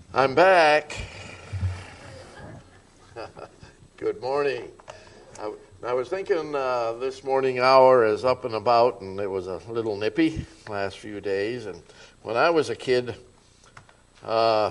I'm back. Good morning. I was thinking this morning hour is up and about, and it was a little nippy last few days. And when I was a kid, the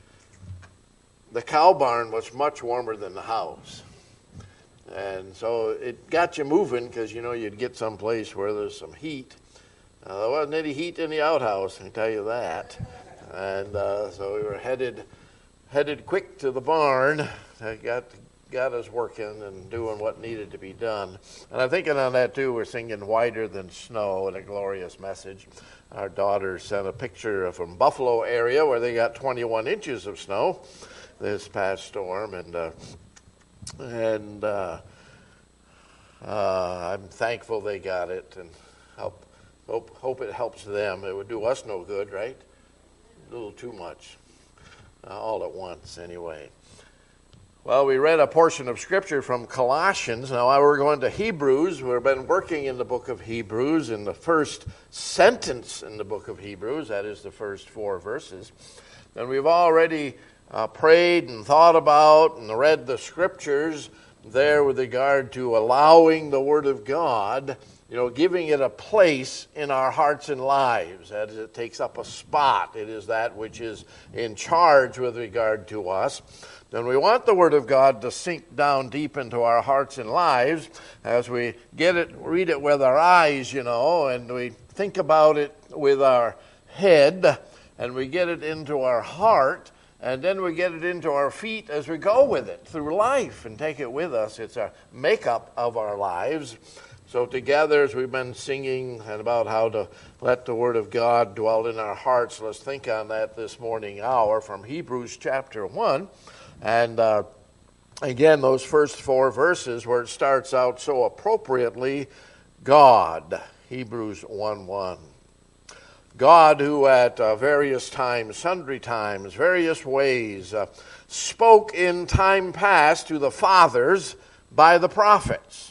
cow barn was much warmer than the house. And so it got you moving because, you'd get someplace where there's some heat. There wasn't any heat in the outhouse, I can tell you that. And so we were headed quick to the barn. Got us working and doing what needed to be done. And I'm thinking on that too, we're singing Whiter Than Snow in A Glorious Message. Our daughter sent a picture from Buffalo area where they got 21 inches of snow this past storm. And I'm thankful they got it, and hope it helps them. It would do us no good, right? A little too much. All at once, anyway. Well, we read a portion of Scripture from Colossians. Now we're going to Hebrews. We've been working in the book of Hebrews in the first sentence in the book of Hebrews. That is the first 4 verses. And we've already prayed and thought about and read the Scriptures there with regard to allowing the Word of God, giving it a place in our hearts and lives. That is, it takes up a spot. It is that which is in charge with regard to us. And we want the Word of God to sink down deep into our hearts and lives as we read it with our eyes, and we think about it with our head, and we get it into our heart, and then we get it into our feet as we go with it through life and take it with us. It's a makeup of our lives. So together, as we've been singing and about how to let the Word of God dwell in our hearts, let's think on that this morning hour from Hebrews chapter 1. And again, those first 4 verses where it starts out so appropriately, God, Hebrews 1:1. God who at various times, sundry times, various ways, spoke in time past to the fathers by the prophets,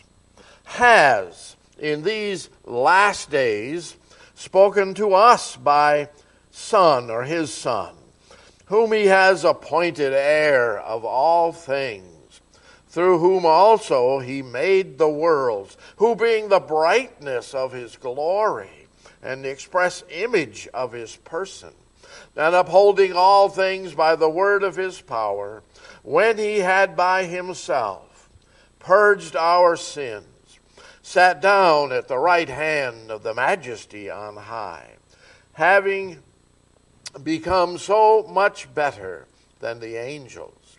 has in these last days spoken to us by Son, or his Son, whom he has appointed heir of all things, through whom also he made the worlds, who being the brightness of his glory and the express image of his person, and upholding all things by the word of his power, when he had by himself purged our sins, sat down at the right hand of the Majesty on high, having become so much better than the angels,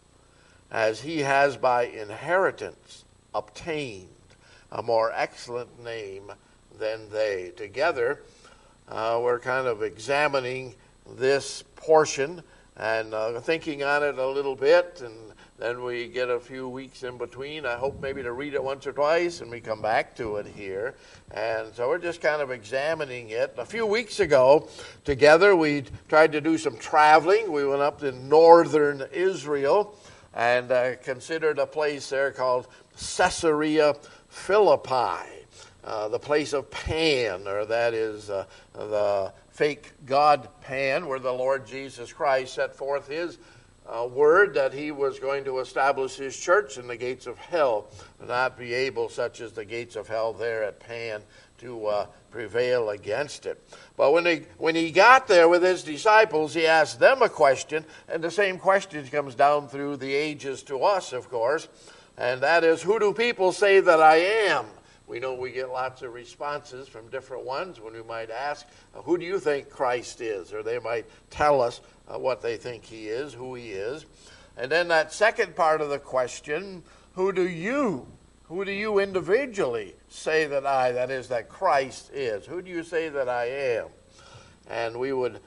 as he has by inheritance obtained a more excellent name than they. Together, we're kind of examining this portion and thinking on it a little bit, and then we get a few weeks in between. I hope maybe to read it once or twice, and we come back to it here. And so we're just kind of examining it. A few weeks ago, together, we tried to do some traveling. We went up to northern Israel and considered a place there called Caesarea Philippi, the place of Pan, or that is the fake god Pan, where the Lord Jesus Christ set forth his word that he was going to establish his church, and the gates of hell would not be able, such as the gates of hell there at Pan, to prevail against it. But when he got there with his disciples, he asked them a question, and the same question comes down through the ages to us, of course, and that is, who do people say that I am? We know we get lots of responses from different ones when we might ask, who do you think Christ is? Or they might tell us what they think he is, who he is. And then that second part of the question, who do you individually say that Christ is? Who do you say that I am? And we would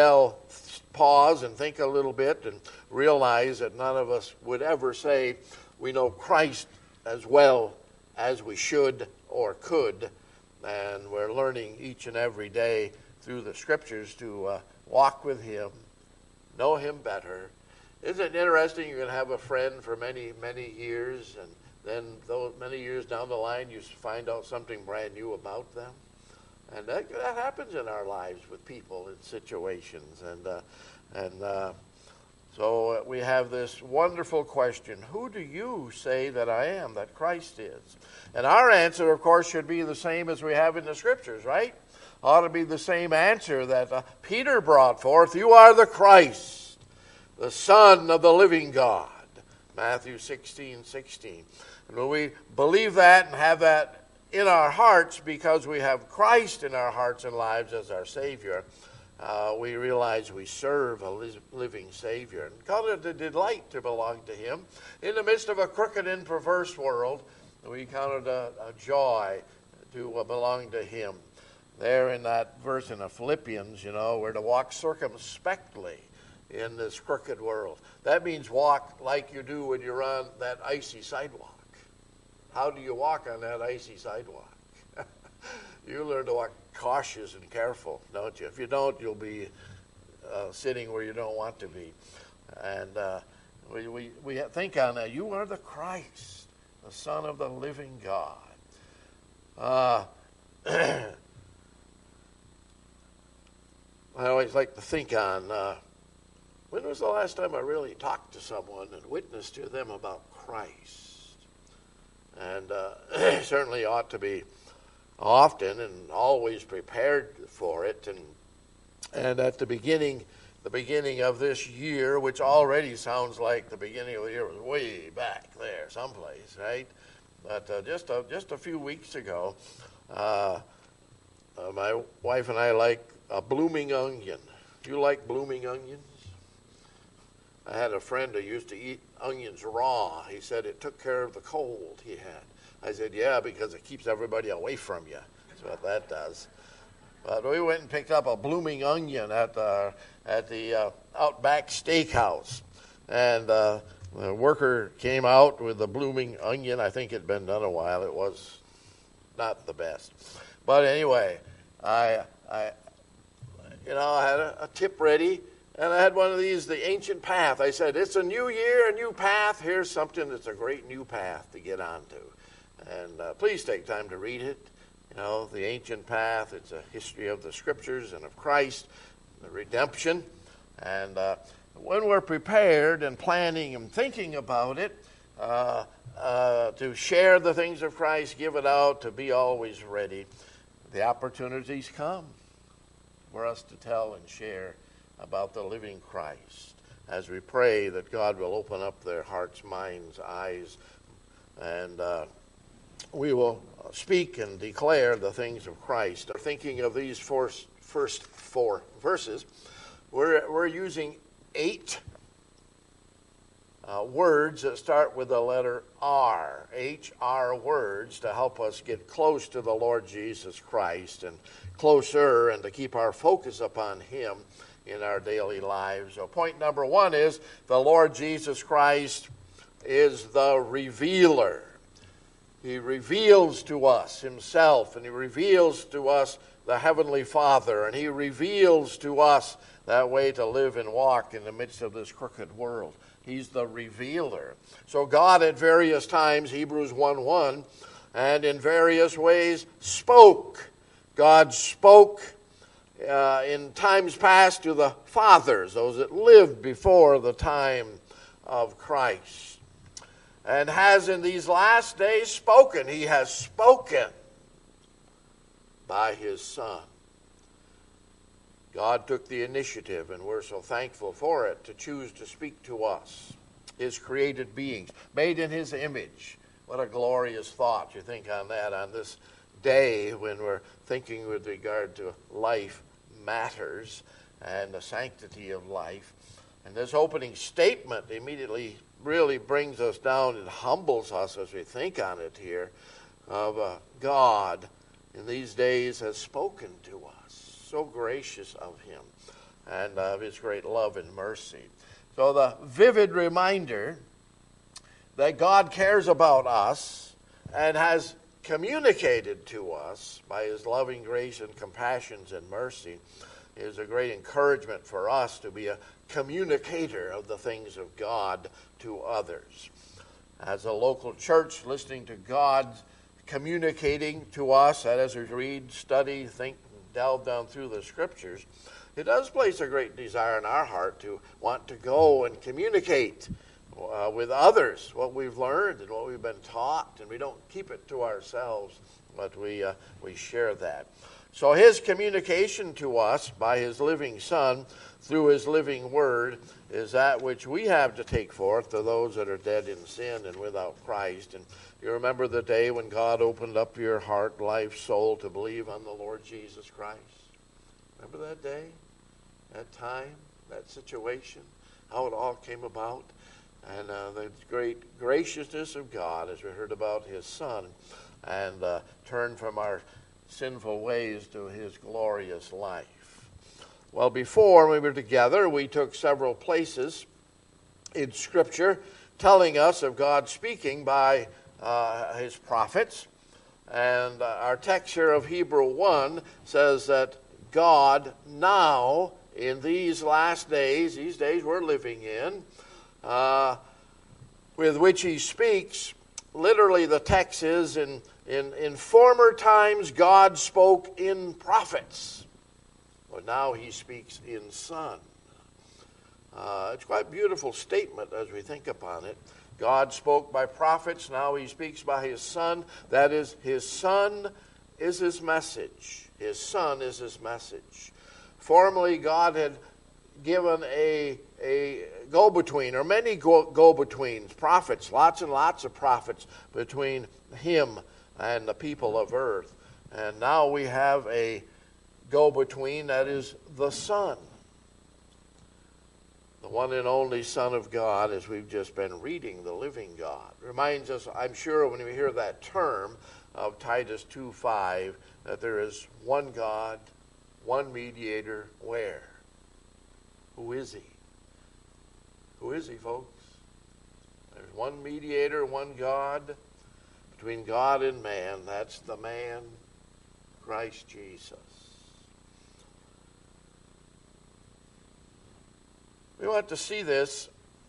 pause and think a little bit and realize that none of us would ever say we know Christ as well as we should or could. And we're learning each and every day through the Scriptures to walk with him, know him better. Isn't it interesting? You're going to have a friend for many, many years, and then those many years down the line, you find out something brand new about them. And that happens in our lives with people in situations. And So we have this wonderful question: who do you say that I am, that Christ is? And our answer, of course, should be the same as we have in the Scriptures, right? Ought to be the same answer that Peter brought forth. You are the Christ, the Son of the living God. Matthew 16:16. And when we believe that and have that in our hearts because we have Christ in our hearts and lives as our Savior, we realize we serve a living Savior. And count it a delight to belong to Him. In the midst of a crooked and perverse world, we count it a joy to belong to Him. There in that verse in the Philippians, we're to walk circumspectly in this crooked world. That means walk like you do when you're on that icy sidewalk. How do you walk on that icy sidewalk? You learn to walk cautious and careful, don't you? If you don't, you'll be sitting where you don't want to be. And we think on that. You are the Christ, the Son of the living God. I always like to think on when was the last time I really talked to someone and witnessed to them about Christ? And certainly ought to be often and always prepared for it. And at the beginning of this year, which already sounds like the beginning of the year was way back there someplace, right? But just a few weeks ago, my wife and I like a blooming onion. Do you like blooming onions? I had a friend who used to eat onions raw. He said it took care of the cold he had. I said, yeah, because it keeps everybody away from you. That's what that does. But we went and picked up a blooming onion at the Outback Steakhouse. And the worker came out with the blooming onion. I think it had been done a while. It was not the best. But anyway, I had a tip ready, and I had one of these, the ancient path. I said, it's a new year, a new path. Here's something that's a great new path to get onto. And please take time to read it. The ancient path, it's a history of the Scriptures and of Christ, the redemption. And when we're prepared and planning and thinking about it, to share the things of Christ, give it out, to be always ready, the opportunities come for us to tell and share about the living Christ as we pray that God will open up their hearts, minds, eyes, and we will speak and declare the things of Christ. Thinking of these first 4 verses, we're using 8 words that start with the letter R, H-R words, to help us get close to the Lord Jesus Christ and closer, and to keep our focus upon Him in our daily lives. So point number 1 is the Lord Jesus Christ is the revealer. He reveals to us Himself, and He reveals to us the Heavenly Father, and He reveals to us that way to live and walk in the midst of this crooked world. He's the revealer. So God at various times, Hebrews 1:1, and in various ways spoke. God spoke in times past to the fathers, those that lived before the time of Christ, and has in these last days spoken. He has spoken by His Son. God took the initiative, and we're so thankful for it, to choose to speak to us, His created beings, made in His image. What a glorious thought. You think on that on this day when we're thinking with regard to life matters and the sanctity of life. And this opening statement immediately really brings us down and humbles us as we think on it here, of God in these days has spoken to us. So gracious of Him and of His great love and mercy. So the vivid reminder that God cares about us and has communicated to us by His loving grace and compassions and mercy is a great encouragement for us to be a communicator of the things of God to others. As a local church, listening to God communicating to us, and as we read, study, think, delve down through the Scriptures, it does place a great desire in our heart to want to go and communicate with others what we've learned and what we've been taught, and we don't keep it to ourselves, but we share that. So his communication to us by his living Son through his living word is that which we have to take forth to those that are dead in sin and without Christ. And you remember the day when God opened up your heart, life, soul to believe on the Lord Jesus Christ? Remember that day, that time, that situation, how it all came about? And the great graciousness of God as we heard about his Son and turned from our sinful ways to his glorious life. Well, before we were together, we took several places in Scripture telling us of God speaking by his prophets. And our text here of Hebrew 1 says that God now, in these last days, these days we're living in, with which he speaks, literally the text is, in former times God spoke in prophets, but now he speaks in Son. It's quite a beautiful statement as we think upon it. God spoke by prophets, now he speaks by his Son. That is, his Son is his message. His Son is his message. Formerly, God had given a go-between, or many go-betweens, prophets, lots and lots of prophets between him and the people of earth. And now we have a go-between, that is the Son. The one and only Son of God, as we've just been reading, the living God. Reminds us, I'm sure, when we hear that term of Titus 2:5, that there is one God, one mediator, where? Who is he? Who is he, folks? There's one mediator, one God, between God and man. That's the man, Christ Jesus. We want to see this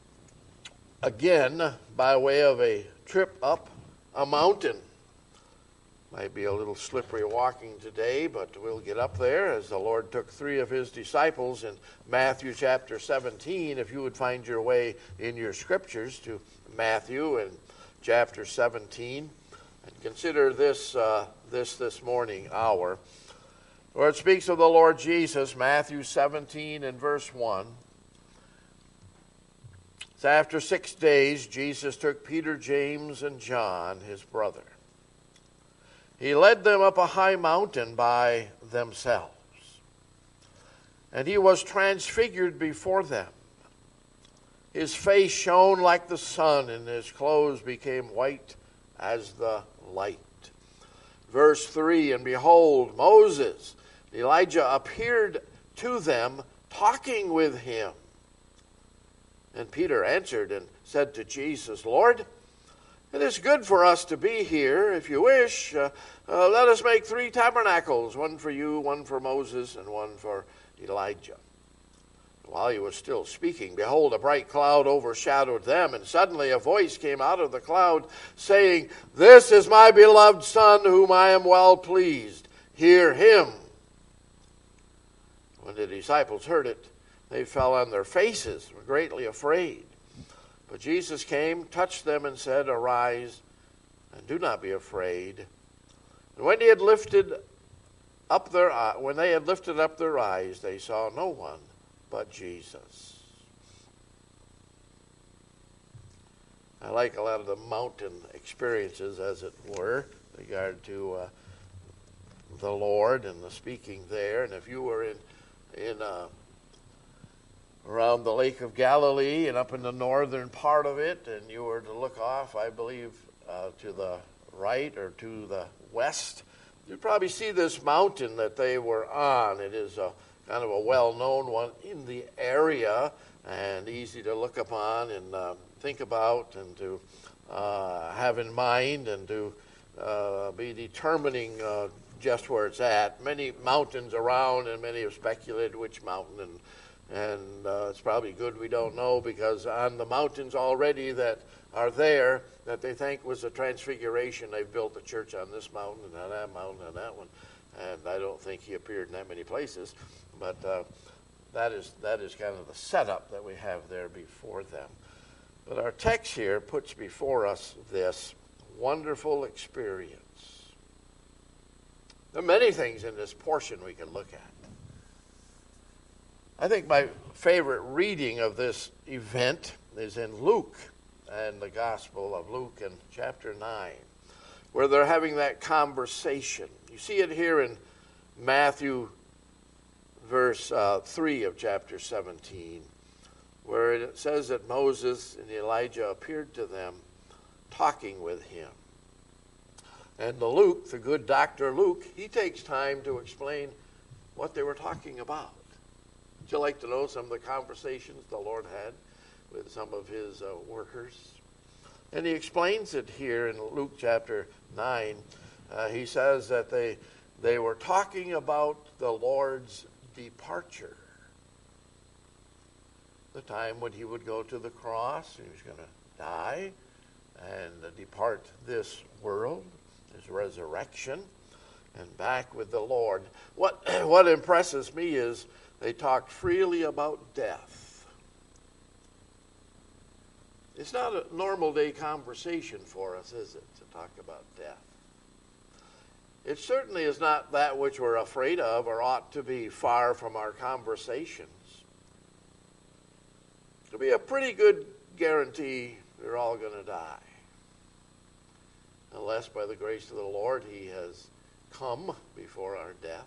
again by way of a trip up a mountain. Might be a little slippery walking today, but we'll get up there as the Lord took 3 of his disciples in Matthew chapter 17. If you would find your way in your scriptures to Matthew and chapter 17, and consider this morning hour, where it speaks of the Lord Jesus, Matthew 17 and verse 1. So after 6 days, Jesus took Peter, James, and John, his brother. He led them up a high mountain by themselves, and he was transfigured before them. His face shone like the sun, and his clothes became white as the light. Verse 3, and behold, Moses, Elijah appeared to them, talking with him. And Peter answered and said to Jesus, Lord, it is good for us to be here. If you wish, let us make 3 tabernacles, one for you, one for Moses, and one for Elijah. While he was still speaking, behold, a bright cloud overshadowed them, and suddenly a voice came out of the cloud, saying, This is my beloved Son, whom I am well pleased. Hear him. When the disciples heard it, they fell on their faces, were greatly afraid. But Jesus came, touched them, and said, Arise, and do not be afraid. And when they had lifted up their eyes, they saw no one but Jesus. I like a lot of the mountain experiences, as it were, in regard to the Lord and the speaking there. And if you were in around the Lake of Galilee and up in the northern part of it, and you were to look off, I believe, to the right or to the west, you'd probably see this mountain that they were on. It is a kind of a well-known one in the area and easy to look upon and think about and to have in mind and to be determining just where it's at. Many mountains around, and many have speculated which mountain, and it's probably good we don't know, because on the mountains already that are there that they think was a transfiguration, they've built a church on this mountain and on that mountain and that one. And I don't think he appeared in that many places. But that is kind of the setup that we have there before them. But our text here puts before us this wonderful experience. There are many things in this portion we can look at. I think my favorite reading of this event is in Luke and the Gospel of Luke in chapter 9, where they're having that conversation. You see it here in Matthew verse 3 of chapter 17, where it says that Moses and Elijah appeared to them talking with him. And Luke, the good Dr. Luke, he takes time to explain what they were talking about. Would you like to know some of the conversations the Lord had with some of his workers? And he explains it here in Luke chapter 9. He says that they were talking about the Lord's departure. The time when he would go to the cross, he was going to die and depart this world, his resurrection, and back with the Lord. What impresses me is they talked freely about death. It's not a normal day conversation for us, is it, to talk about death? It certainly is not that which we're afraid of or ought to be far from our conversations. It'll be a pretty good guarantee we're all going to die. Unless by the grace of the Lord he has come before our death.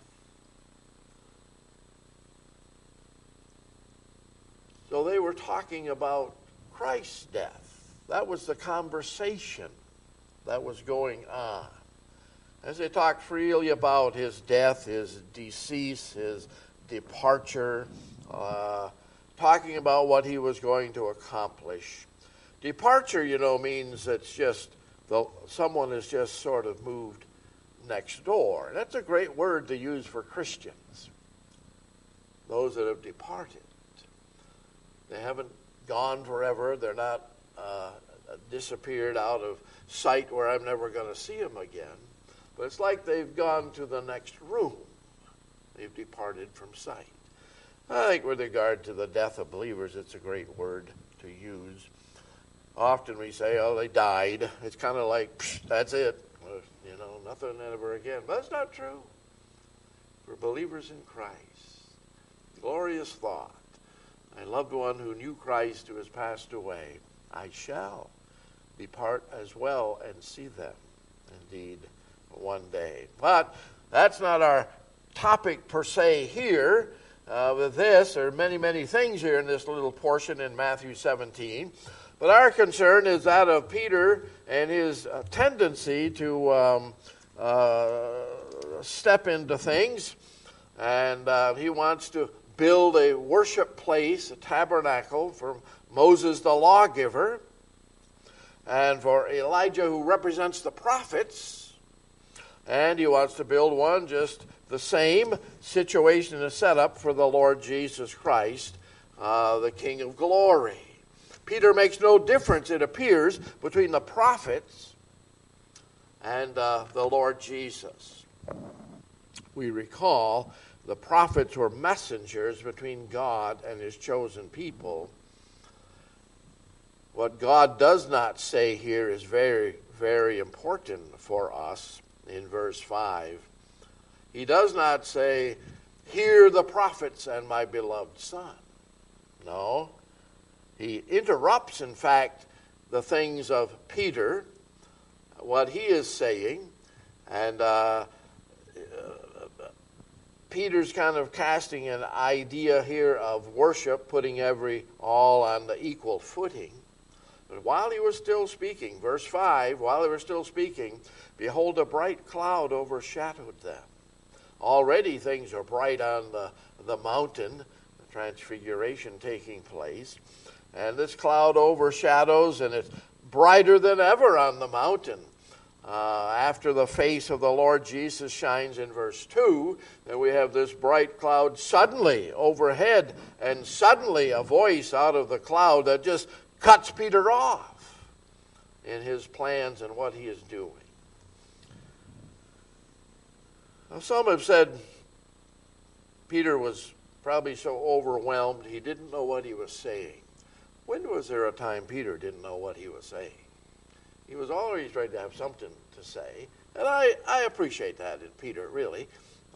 So they were talking about Christ's death. That was the conversation that was going on. As they talked freely about his death, his decease, his departure, talking about what he was going to accomplish. Departure, means it's just someone has just sort of moved next door. That's a great word to use for Christians, those that have departed. They haven't gone forever. They're not disappeared out of sight where I'm never going to see them again. But it's like they've gone to the next room. They've departed from sight. I think with regard to the death of believers, it's a great word to use. Often we say, oh, they died. It's kind of like, that's it. Nothing ever again. But that's not true. For believers in Christ, glorious thought. My loved one who knew Christ, who has passed away, I shall depart as well and see them, indeed, one day. But that's not our topic per se here. With this, there are many, many things here in this little portion in Matthew 17. But our concern is that of Peter and his tendency to step into things. And he wants to build a worship place, a tabernacle for Moses the lawgiver, and for Elijah who represents the prophets. And he wants to build one just the same situation and setup for the Lord Jesus Christ, the King of glory. Peter makes no difference, it appears, between the prophets and the Lord Jesus. We recall the prophets were messengers between God and his chosen people. What God does not say here is very, very important for us in verse 5. He does not say, hear the prophets and my beloved son. No. He interrupts, in fact, the things of Peter, what he is saying, and Peter's kind of casting an idea here of worship, putting all on the equal footing. But while he was still speaking, verse 5, while they were still speaking, behold, a bright cloud overshadowed them. Already things are bright on the mountain, the transfiguration taking place. And this cloud overshadows, and it's brighter than ever on the mountain. After the face of the Lord Jesus shines in verse 2, then we have this bright cloud suddenly overhead, and suddenly a voice out of the cloud that just cuts Peter off in his plans and what he is doing. Now, some have said Peter was probably so overwhelmed he didn't know what he was saying. When was there a time Peter didn't know what he was saying? He was always ready to have something to say. And I appreciate that in Peter, really.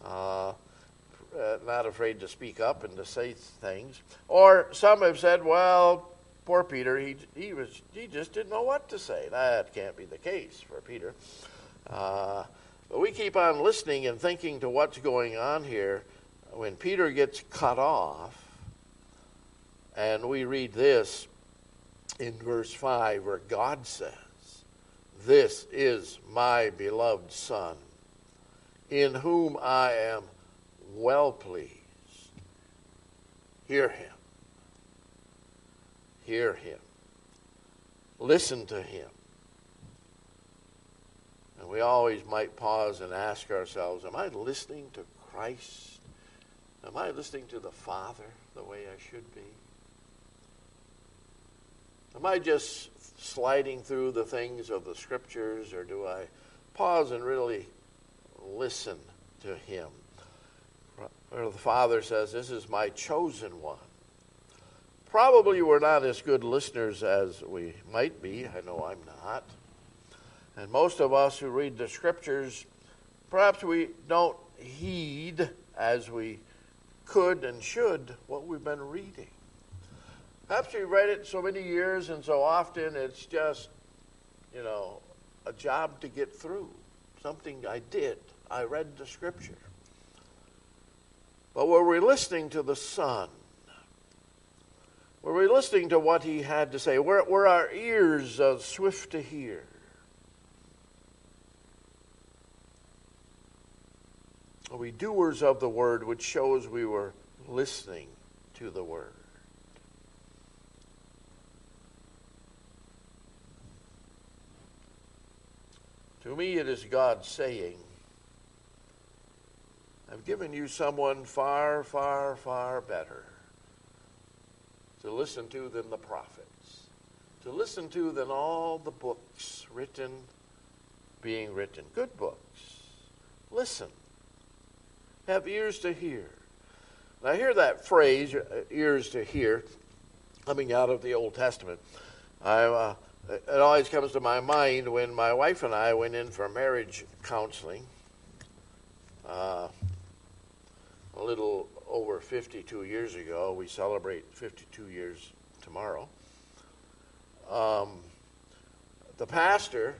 Not afraid to speak up and to say things. Or some have said, well, poor Peter, he just didn't know what to say. That can't be the case for Peter. But we keep on listening and thinking to what's going on here. When Peter gets cut off, and we read this in verse 5 where God says, "This is my beloved Son, in whom I am well pleased." Hear him. Hear him. Listen to him. And we always might pause and ask ourselves, am I listening to Christ? Am I listening to the Father the way I should be? Am I just sliding through the things of the Scriptures, or do I pause and really listen to him? Where the Father says, "This is my chosen one." Probably we're not as good listeners as we might be. I know I'm not. And most of us who read the Scriptures, perhaps we don't heed as we could and should what we've been reading. Perhaps we read it so many years and so often it's just, a job to get through. Something I did. I read the Scripture. But were we listening to the Son? Were we listening to what he had to say? Were our ears swift to hear? Are we doers of the word, which shows we were listening to the word? To me, it is God saying, I've given you someone far, far, far better to listen to than the prophets, to listen to than all the books being written. Good books. Listen. Have ears to hear. And I hear that phrase, ears to hear, coming out of the Old Testament. It always comes to my mind when my wife and I went in for marriage counseling a little over 52 years ago. We celebrate 52 years tomorrow. The pastor,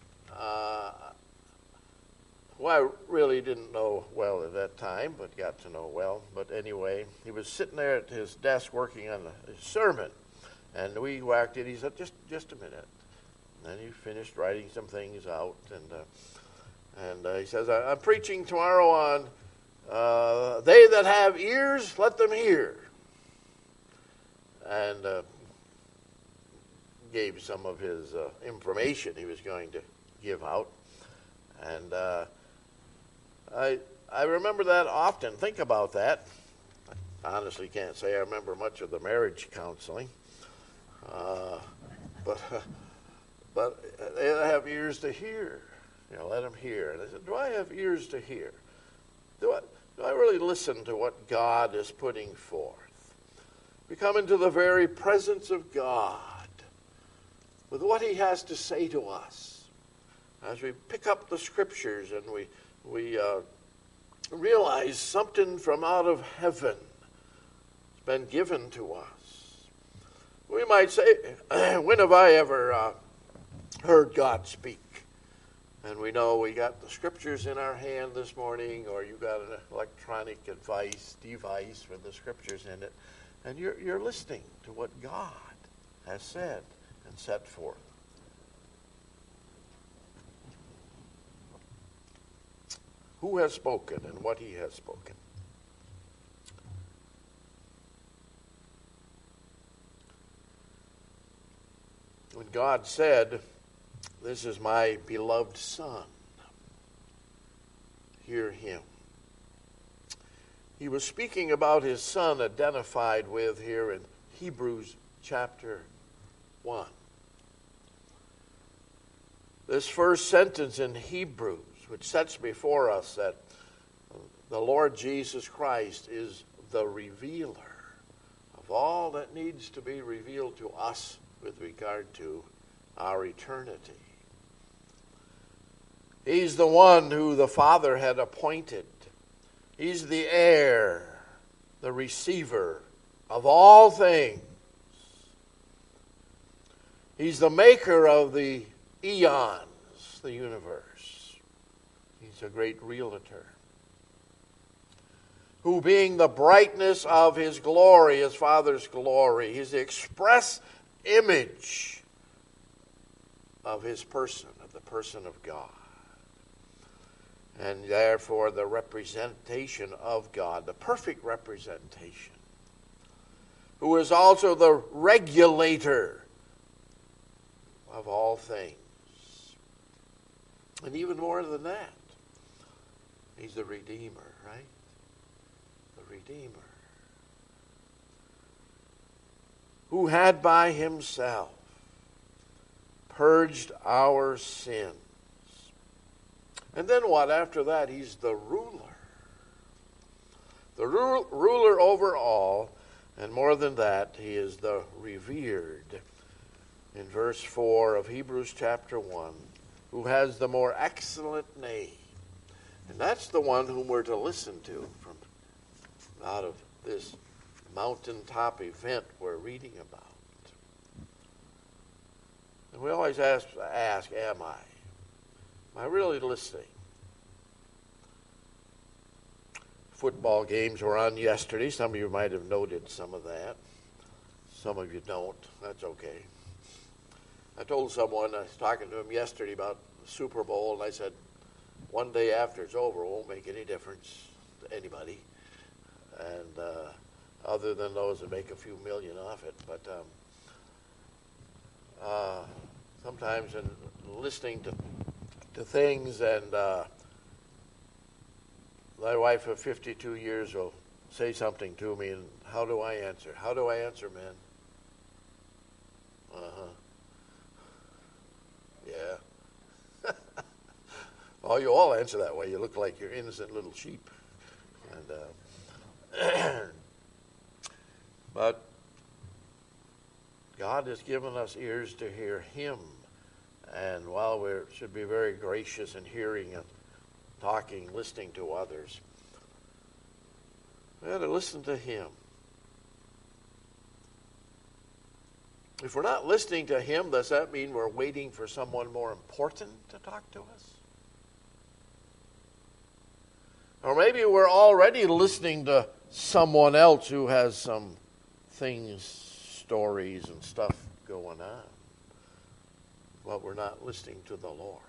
who I really didn't know well at that time, but got to know well. But anyway, he was sitting there at his desk working on a sermon. And we walked in. He said, just a minute. And then he finished writing some things out. And he says, I'm preaching tomorrow on they that have ears, let them hear. And gave some of his information he was going to give out. And I remember that often. Think about that. I honestly can't say I remember much of the marriage counseling. But they have ears to hear. Let them hear. And I said, do I have ears to hear? Do I really listen to what God is putting forth? We come into the very presence of God with what he has to say to us. As we pick up the Scriptures and we realize something from out of heaven has been given to us. We might say, when have I ever heard God speak? And we know we got the Scriptures in our hand this morning, or you got an electronic device with the Scriptures in it, and you're listening to what God has said and set forth. Who has spoken and what he has spoken? When God said, "This is my beloved Son," hear him. He was speaking about his Son identified with here in Hebrews chapter 1. This first sentence in Hebrews, which sets before us that the Lord Jesus Christ is the revealer of all that needs to be revealed to us with regard to our eternity. He's the one who the Father had appointed. He's the heir, the receiver of all things. He's the maker of the eons, the universe. He's a great realtor, who being the brightness of his glory, his Father's glory, he's the express image of his person, of the person of God. And therefore the representation of God, the perfect representation, who is also the regulator of all things. And even more than that, he's the Redeemer, right? The Redeemer, who had by himself purged our sins. And then what? After that, he's the ruler. The ruler over all, and more than that, he is the revered. In verse 4 of Hebrews chapter 1, who has the more excellent name. And that's the one whom we're to listen to from out of this mountaintop event we're reading about. And we always ask, am I? Am I really listening? Football games were on yesterday. Some of you might have noted some of that. Some of you don't. That's okay. I told someone, I was talking to him yesterday about the Super Bowl, and I said, one day after it's over, it won't make any difference to anybody, and other than those that make a few million off it. But sometimes in listening to things, and my wife of 52 years will say something to me, and how do I answer? How do I answer, man? Yeah. Oh, you all answer that way. You look like you're innocent little sheep. And but God has given us ears to hear him. And while we should be very gracious in hearing and talking, listening to others, we ought to listen to him. If we're not listening to him, does that mean we're waiting for someone more important to talk to us? Or maybe we're already listening to someone else who has some things, stories and stuff going on, but we're not listening to the Lord.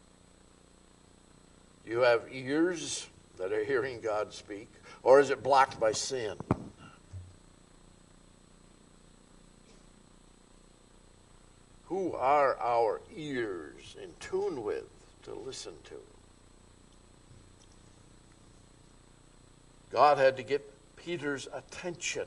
Do you have ears that are hearing God speak, or is it blocked by sin? Who are our ears in tune with to listen to? God had to get Peter's attention.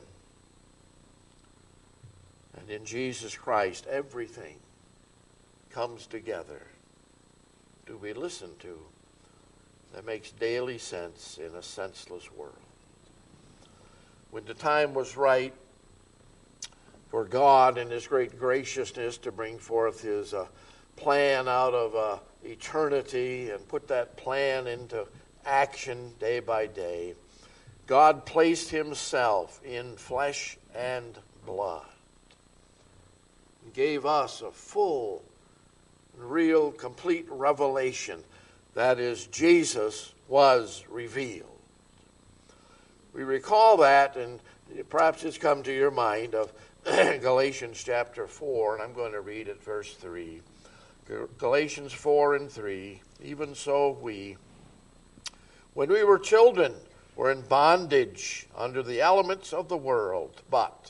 And in Jesus Christ, everything comes together to be listened to that makes daily sense in a senseless world. When the time was right for God in his great graciousness to bring forth his plan out of eternity and put that plan into action day by day, God placed himself in flesh and blood and gave us a full, real, complete revelation. That is, Jesus was revealed. We recall that, and perhaps it's come to your mind, of Galatians chapter 4, and I'm going to read at verse 3. Galatians 4 and 3, even so we, when we were children, were in bondage under the elements of the world, but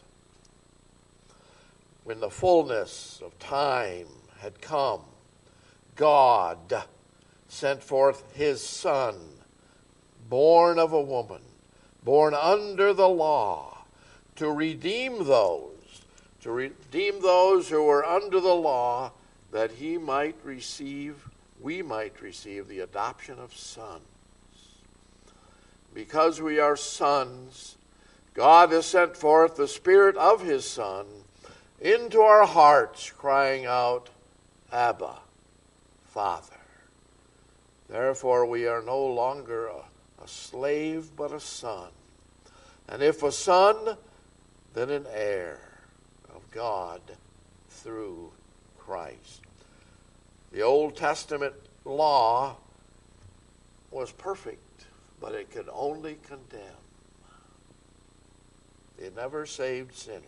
when the fullness of time had come, God sent forth his Son, born of a woman, born under the law, to redeem those who were under the law, that we might receive the adoption of sons. Because we are sons, God has sent forth the Spirit of his Son into our hearts, crying out, Abba, Father. Therefore we are no longer a slave, but a son. And if a son, then an heir of God through Christ. The Old Testament law was perfect, but it could only condemn. It never saved sinners.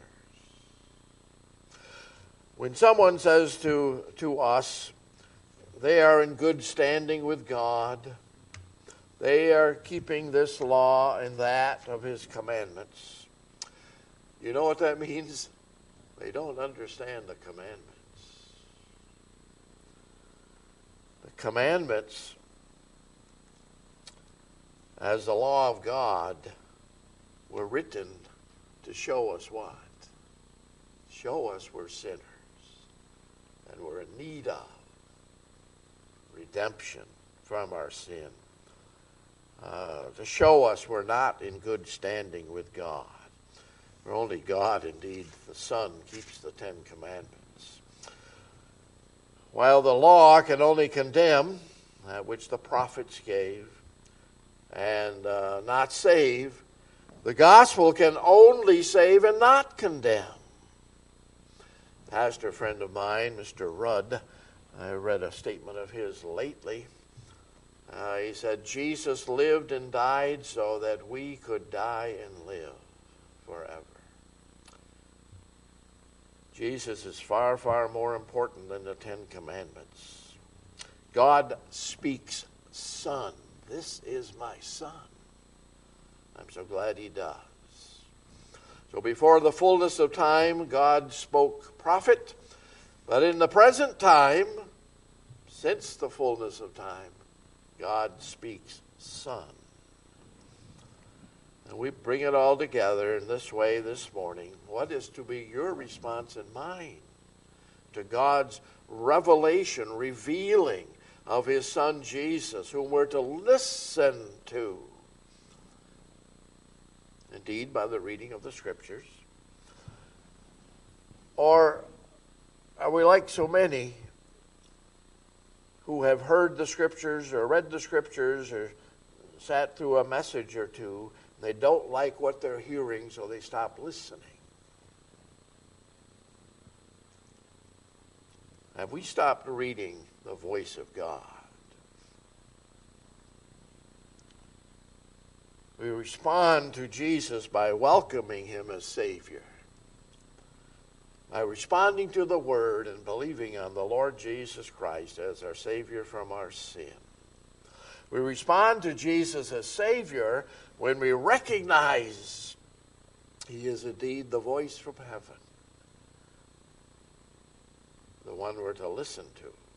When someone says to us, they are in good standing with God, they are keeping this law and that of his commandments, you know what that means? They don't understand the commandments. The commandments, as the law of God, were written to show us what? Show us we're sinners and we're in need of redemption from our sin. To show us we're not in good standing with God. For only God, indeed, the Son, keeps the Ten Commandments. While the law can only condemn, that which the prophets gave, and not save, the gospel can only save and not condemn. Pastor friend of mine, Mr. Rudd, I read a statement of his lately. He said, Jesus lived and died so that we could die and live forever. Jesus is far, far more important than the Ten Commandments. God speaks, Son. This is my Son. I'm so glad he does. So before the fullness of time, God spoke prophet. But in the present time, since the fullness of time, God speaks Son. And we bring it all together in this way this morning. What is to be your response and mine to God's revelation, revealing of his Son Jesus, whom we're to listen to? Indeed, by the reading of the Scriptures. Or are we like so many who have heard the Scriptures or read the Scriptures or sat through a message or two? They don't like what they're hearing, so they stop listening. Have we stopped reading the voice of God? We respond to Jesus by welcoming him as Savior, by responding to the Word and believing on the Lord Jesus Christ as our Savior from our sin. We respond to Jesus as Savior when we recognize he is indeed the voice from heaven, the one we're to listen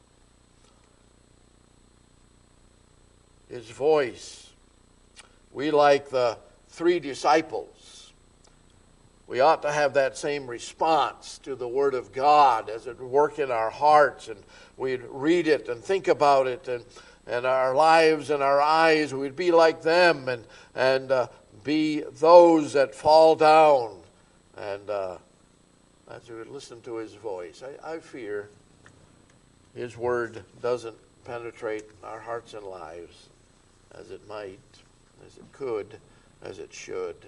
to. His voice. We, like the three disciples, we ought to have that same response to the Word of God as it work in our hearts, and we'd read it and think about it, and our lives and our eyes, we'd be like them and be those that fall down. And as we would listen to his voice, I fear his word doesn't penetrate our hearts and lives as it might, as it could, as it should.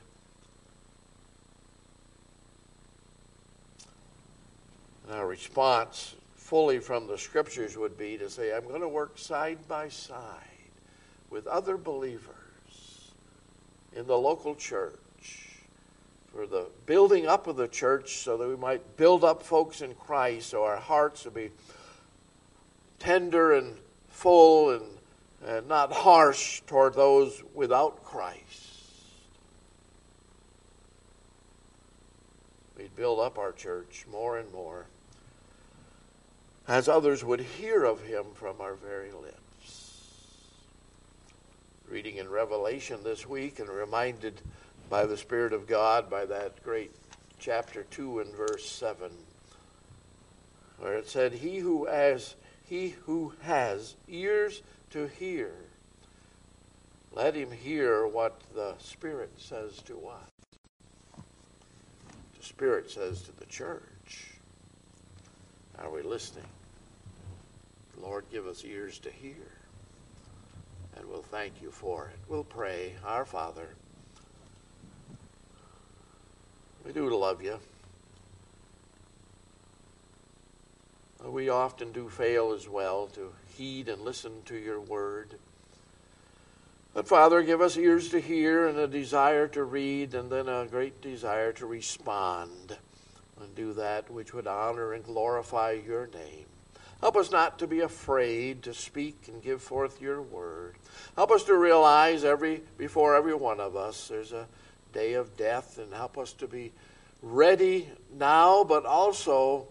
And our response fully from the Scriptures would be to say, I'm going to work side by side with other believers in the local church for the building up of the church so that we might build up folks in Christ so our hearts will be tender and full and not harsh toward those without Christ. We'd build up our church more and more as others would hear of him from our very lips. Reading in Revelation this week and reminded by the Spirit of God by that great chapter 2 and verse 7, where it said, He who has ears to hear, let him hear what the Spirit says to us. Spirit says to the church. Are we listening? Lord, give us ears to hear. And we'll thank you for it. We'll pray. Our Father, we do love you. We often do fail as well to heed and listen to your word. But Father, give us ears to hear and a desire to read and then a great desire to respond and do that which would honor and glorify your name. Help us not to be afraid to speak and give forth your word. Help us to realize before every one of us there's a day of death, and help us to be ready now, but also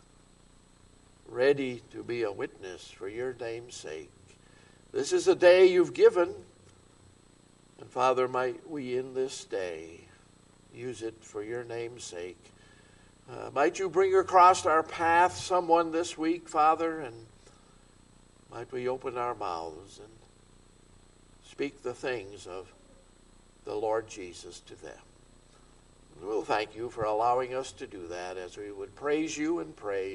ready to be a witness for your name's sake. This is a day you've given, and Father, might we in this day use it for your name's sake. Might you bring across our path someone this week, Father, and might we open our mouths and speak the things of the Lord Jesus to them. We'll thank you for allowing us to do that as we would praise you and pray